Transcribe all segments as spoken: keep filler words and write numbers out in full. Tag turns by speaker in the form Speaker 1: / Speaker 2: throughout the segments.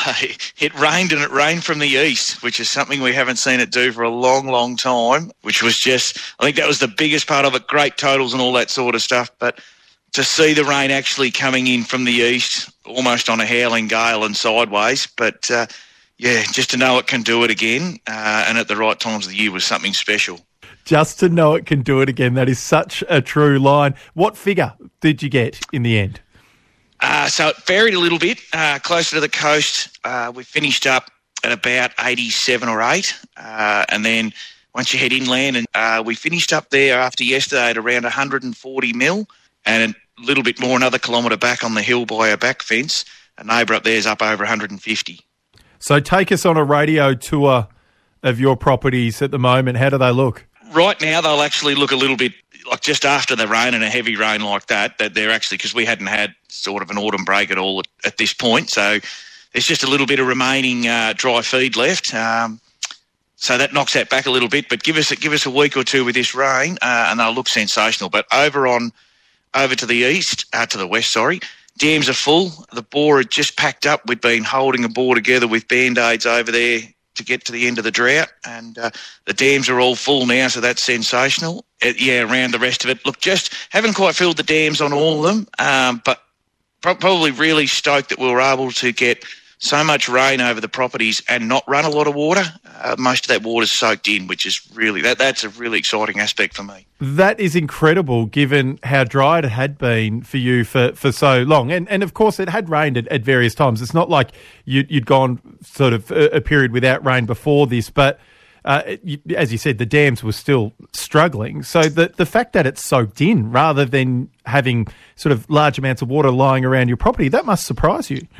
Speaker 1: uh, it rained and it rained from the east, which is something we haven't seen it do for a long, long time, which was just, I think that was the biggest part of it, great totals and all that sort of stuff. But to see the rain actually coming in from the east, almost on a howling gale and sideways, but uh, yeah, just to know it can do it again uh, and at the right times of the year was something special.
Speaker 2: Just to know it can do it again, that is such a true line. What figure did you get in the end?
Speaker 1: Uh, so it varied a little bit. Uh, closer to the coast, uh, we finished up at about eighty-seven or eight. Uh, and then once you head inland, and uh, we finished up there after yesterday at around one hundred forty mil, and a little bit more, another kilometre back on the hill by our back fence. A neighbour up there is up over one hundred fifty.
Speaker 2: So take us on a radio tour of your properties at the moment. How do they look?
Speaker 1: Right now, they'll actually look a little bit like just after the rain and a heavy rain like that, that they're actually, because we hadn't had sort of an autumn break at all at, at this point. So there's just a little bit of remaining uh, dry feed left. Um, so that knocks that back a little bit. But give us, give us a week or two with this rain uh, and they'll look sensational. But over on, over to the east, uh, to the west, sorry, dams are full. The bore had just packed up. We'd been holding a bore together with Band-Aids over there to get to the end of the drought, and uh, the dams are all full now, so that's sensational. Uh, yeah, around the rest of it. Look, just haven't quite filled the dams on all of them, um, but pro- probably really stoked that we were able to get so much rain over the properties and not run a lot of water. Uh, most of that water's soaked in, which is really, that that's a really exciting aspect for me.
Speaker 2: That is incredible, given how dry it had been for you for, for so long. And, and of course, it had rained at, at various times. It's not like you, you'd gone sort of a, a period without rain before this, but uh, you, as you said, the dams were still struggling. So the, the fact that it's soaked in rather than having sort of large amounts of water lying around your property, that must surprise you.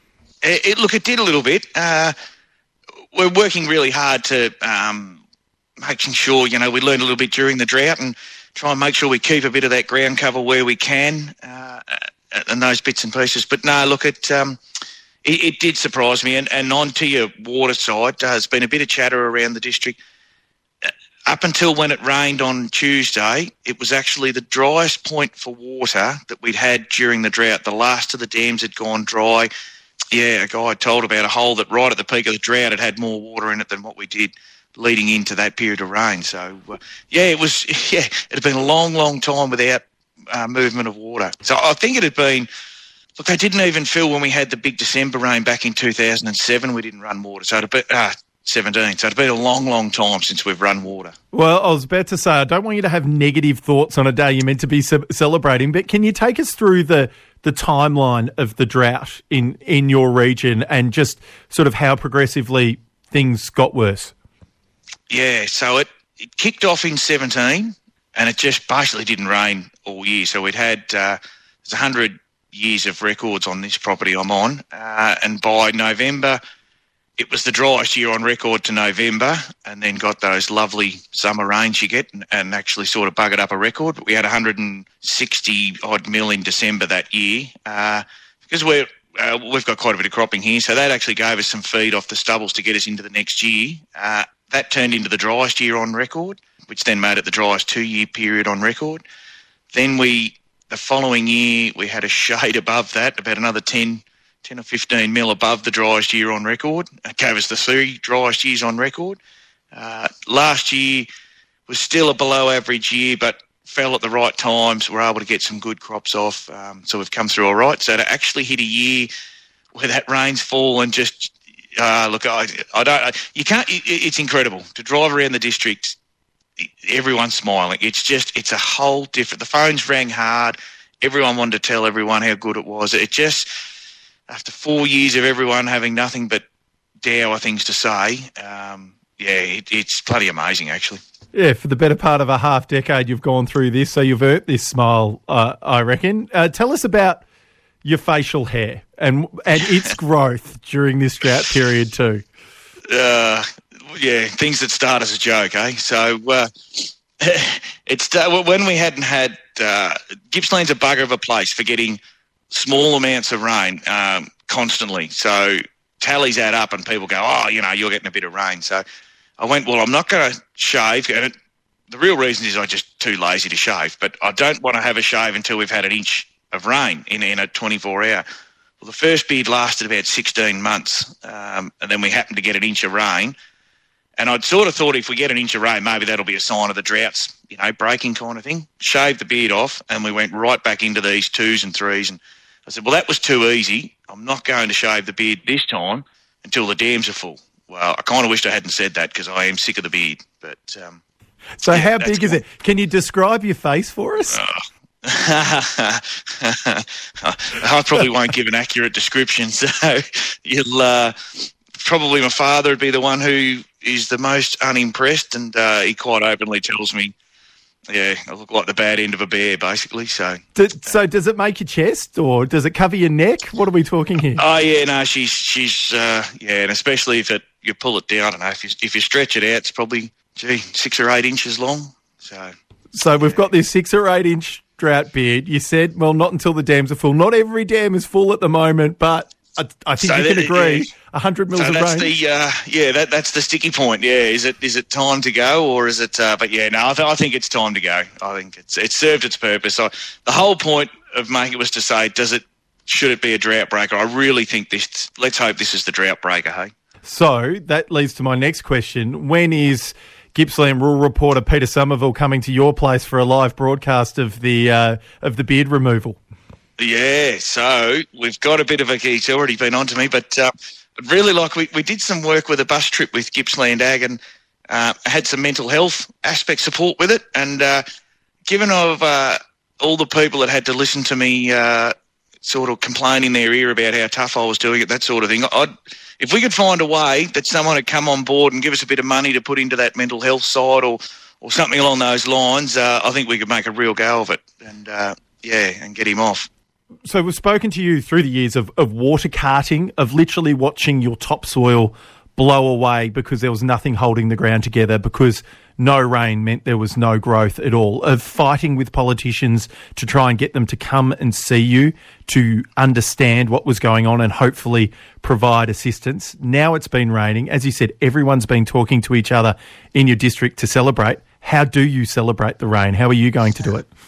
Speaker 1: It, it, look, it did a little bit. Uh, we're working really hard to um, making sure, you know, we learned a little bit during the drought and try and make sure we keep a bit of that ground cover where we can uh, and those bits and pieces. But no, look, it um, it, it did surprise me. And, and on to your water side, uh, there's been a bit of chatter around the district. Uh, up until when it rained on Tuesday, it was actually the driest point for water that we'd had during the drought. The last of the dams had gone dry. Yeah, a guy told about a hole that right at the peak of the drought had had more water in it than what we did leading into that period of rain. So, uh, yeah, it was, yeah, it had been a long, long time without uh, movement of water. So I think it had been, look, I didn't even feel when we had the big December rain back in two thousand seven, we didn't run water. So it had been, uh, seventeen. So it had been a long, long time since we've run water.
Speaker 2: Well, I was about to say, I don't want you to have negative thoughts on a day you're meant to be ce- celebrating, but can you take us through the the timeline of the drought in, in your region and just sort of how progressively things got worse?
Speaker 1: Yeah, so it, it kicked off in seventeen and it just basically didn't rain all year. So we'd had uh, there's one hundred years of records on this property I'm on, uh, and by November it was the driest year on record to November, and then got those lovely summer rains you get and, and actually sort of buggered up a record. But we had one hundred sixty odd mil in December that year uh, because we're, uh, we've got quite a bit of cropping here. So that actually gave us some feed off the stubbles to get us into the next year. Uh, that turned into the driest year on record, which then made it the driest two-year period on record. Then we, the following year, we had a shade above that, about another ten ten or fifteen mil above the driest year on record. It gave us the three driest years on record. Uh, last year was still a below average year, but fell at the right times. We're able to get some good crops off. Um, so we've come through all right. So to actually hit a year where that rain's fallen, just, uh, look, I, I don't, I, you can't, it, it's incredible to drive around the district. Everyone's smiling. It's just, it's a whole different, the phones rang hard. Everyone wanted to tell everyone how good it was. It just, after four years of everyone having nothing but dour things to say, um, yeah, it, it's bloody amazing, actually.
Speaker 2: Yeah, for the better part of a half decade you've gone through this, so you've earned this smile, uh, I reckon. Uh, tell us about your facial hair and and its growth during this drought period too.
Speaker 1: Uh, yeah, things that start as a joke, eh? So uh, it's uh, when we hadn't had uh, Gippsland's a bugger of a place for getting small amounts of rain um, constantly. So tallies add up and people go, oh, you know, you're getting a bit of rain. So I went, well, I'm not going to shave. And it, the real reason is I'm just too lazy to shave, but I don't want to have a shave until we've had an inch of rain in, in a twenty-four hour. Well, the first bid lasted about sixteen months, um, and then we happened to get an inch of rain. And I'd sort of thought if we get an inch of rain, maybe that'll be a sign of the droughts, you know, breaking kind of thing. Shaved the beard off, and we went right back into these twos and threes. And I said, well, that was too easy. I'm not going to shave the beard this time until the dams are full. Well, I kind of wished I hadn't said that because I am sick of the beard. But um,
Speaker 2: So
Speaker 1: yeah,
Speaker 2: how big is
Speaker 1: cool.
Speaker 2: it? Can you describe your face for us?
Speaker 1: Oh. I probably won't give an accurate description, so you'll uh, probably my father would be the one who is the most unimpressed, and uh, he quite openly tells me, yeah, I look like the bad end of a bear, basically. So,
Speaker 2: D- so does it make your chest, or does it cover your neck? What are we talking here?
Speaker 1: oh yeah, no, she's she's uh, yeah, and especially if it you pull it down, I don't know if you if you stretch it out, it's probably gee six or eight inches long. So,
Speaker 2: so we've got this six or eight inch drought beard. You said, well, not until the dams are full. Not every dam is full at the moment, but I, I think
Speaker 1: So
Speaker 2: you can
Speaker 1: that-
Speaker 2: agree.
Speaker 1: yeah.
Speaker 2: A hundred mils
Speaker 1: so
Speaker 2: of
Speaker 1: that's
Speaker 2: rain.
Speaker 1: the uh, yeah, that that's the sticky point. Yeah, is it is it time to go, or is it? Uh, but yeah, no, I, th- I think it's time to go. I think it's it served its purpose. So the whole point of making it was to say, does it should it be a drought breaker? I really think this. Let's hope this is the drought breaker. Hey.
Speaker 2: So that leads to my next question. When is Gippsland rural reporter Peter Somerville coming to your place for a live broadcast of the uh, of the beard removal?
Speaker 1: Yeah, so we've got a bit of a. He's already been on to me, but uh, I'd really like we we did some work with a bus trip with Gippsland Ag and uh, had some mental health aspect support with it. And uh, given of uh, all the people that had to listen to me uh, sort of complain in their ear about how tough I was doing it, that sort of thing, I'd if we could find a way that someone had come on board and give us a bit of money to put into that mental health side or or something along those lines, uh, I think we could make a real go of it. And uh, yeah, and get him off.
Speaker 2: So we've spoken to you through the years of, of water carting, of literally watching your topsoil blow away because there was nothing holding the ground together, because no rain meant there was no growth at all, of fighting with politicians to try and get them to come and see you, to understand what was going on and hopefully provide assistance. Now it's been raining. As you said, everyone's been talking to each other in your district to celebrate. How do you celebrate the rain? How are you going to do it?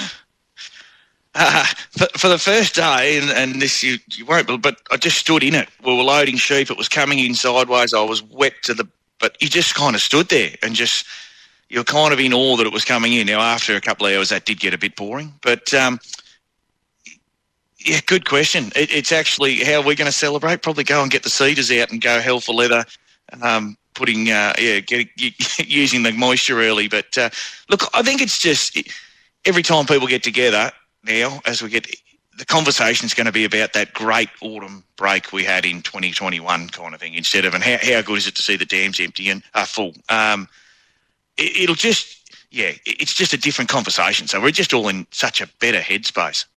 Speaker 1: Uh, for, for the first day, and, and this you, you won't, believe, but I just stood in it. We were loading sheep. It was coming in sideways. I was wet to the, but you just kind of stood there and just, you were kind of in awe that it was coming in. Now, after a couple of hours, that did get a bit boring. But, um, yeah, good question. It, it's actually, how are we going to celebrate? Probably go and get the cedars out and go hell for leather, um, putting, uh, yeah, get, using the moisture early. But, uh, look, I think it's just every time people get together, now, as we get, the conversation is going to be about that great autumn break we had in twenty twenty-one kind of thing, instead of, and how, how good is it to see the dams empty and are full? Um, it, it'll just, yeah, it's just a different conversation. So we're just all in such a better headspace.